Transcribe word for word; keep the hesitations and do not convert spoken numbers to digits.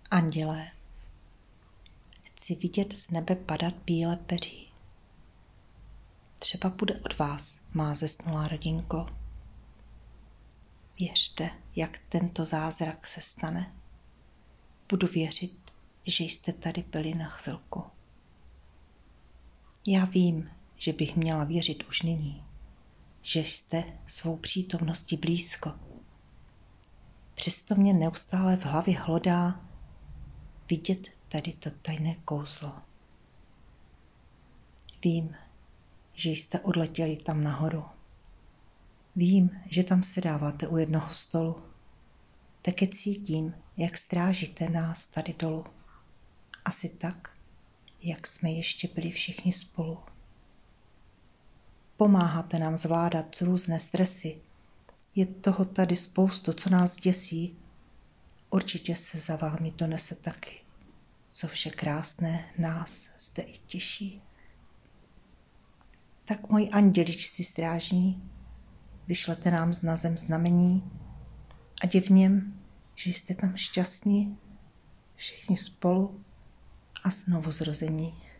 Andělé, chci vidět z nebe padat bílé peří. Třeba bude od vás, má zesnulá rodinko. Věřte, jak tento zázrak se stane. Budu věřit, že jste tady byli na chvilku. Já vím, že bych měla věřit už nyní, že jste svou přítomností blízko. Přesto mě neustále v hlavě hlodá vidět tady to tajné kouzlo. Vím, že jste odletěli tam nahoru. Vím, že tam sedáváte u jednoho stolu. Také cítím, jak strážíte nás tady dolu. Asi tak, jak jsme ještě byli všichni spolu. Pomáháte nám zvládat různé stresy. Je toho tady spoustu, co nás děsí. Určitě se za vámi donese taky, co vše krásné nás zde i těší. Tak moji anděličci strážní, vyšlete nám na zem znamení, ať je v něm, že jste tam šťastní, všichni spolu a znovu zrození.